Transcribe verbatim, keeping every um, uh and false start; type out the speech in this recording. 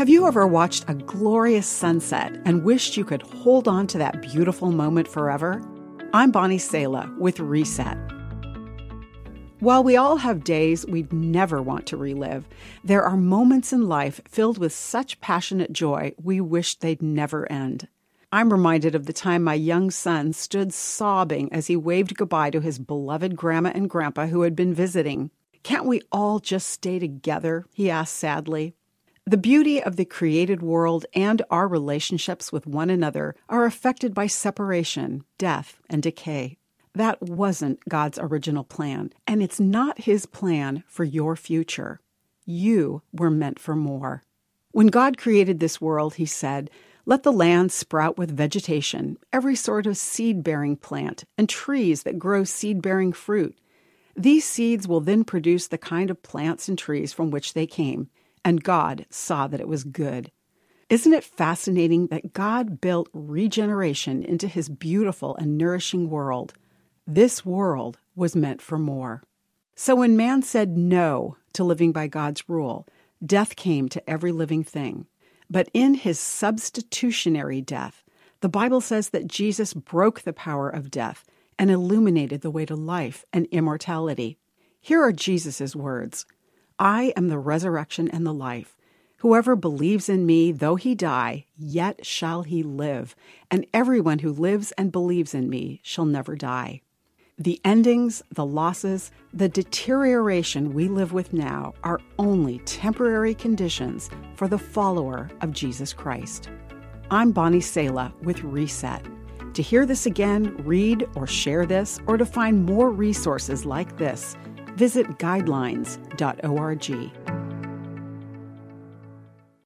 Have you ever watched a glorious sunset and wished you could hold on to that beautiful moment forever? I'm Bonnie Sala with Reset. While we all have days we'd never want to relive, there are moments in life filled with such passionate joy we wish they'd never end. I'm reminded of the time my young son stood sobbing as he waved goodbye to his beloved grandma and grandpa who had been visiting. "Can't we all just stay together?" he asked sadly. The beauty of the created world and our relationships with one another are affected by separation, death, and decay. That wasn't God's original plan, and it's not His plan for your future. You were meant for more. When God created this world, He said, "Let the land sprout with vegetation, every sort of seed-bearing plant, and trees that grow seed-bearing fruit. These seeds will then produce the kind of plants and trees from which they came. And God saw that it was good." Isn't it fascinating that God built regeneration into His beautiful and nourishing world? This world was meant for more. So when man said no to living by God's rule, death came to every living thing. But in His substitutionary death, the Bible says that Jesus broke the power of death and illuminated the way to life and immortality. Here are Jesus' words. "I am the resurrection and the life. Whoever believes in me, though he die, yet shall he live. And everyone who lives and believes in me shall never die." The endings, the losses, the deterioration we live with now are only temporary conditions for the follower of Jesus Christ. I'm Bonnie Sala with Reset. To hear this again, read or share this, or to find more resources like this, visit guidelines dot org.